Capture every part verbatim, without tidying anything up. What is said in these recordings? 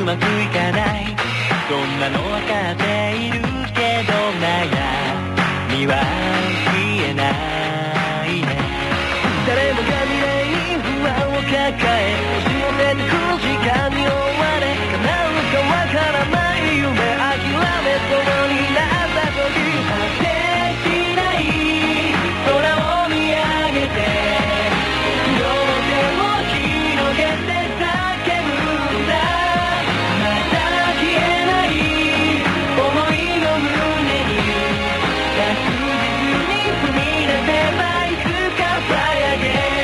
まくいかない、そんなの分かっているけど悩みは消えないね。誰もが未来に不安を抱え押し寄せてくる時間に追われ、叶うかわからない夢諦めそうになった時、果てしない空を見上げて両手を広げて叫ぶんだ。まだ消えない想いの胸に確実に踏み出せばいつかfly again。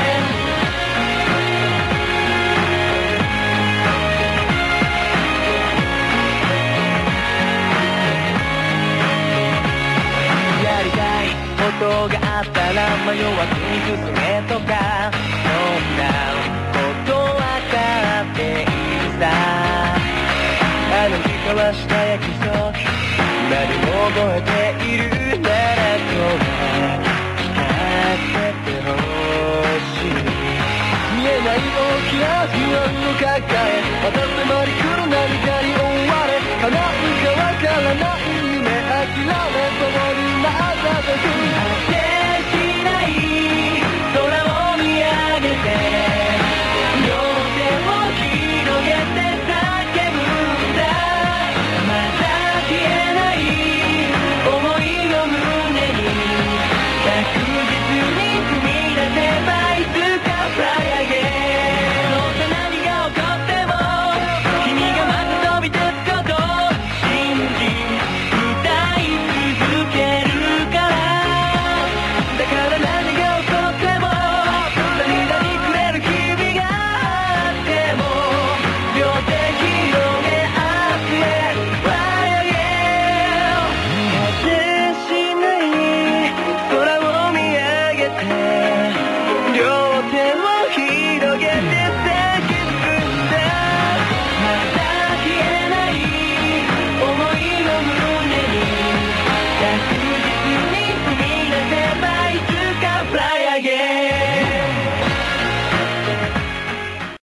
やりたいことがあったら迷わずに進めとか、そんなことわかっているさ。あの日交わした約束今でも覚えているなら今日は聞かせてほしい。見えない大きな不安を抱えまた迫り来る何かに追われ、叶うかわからない夢諦めそうになった時、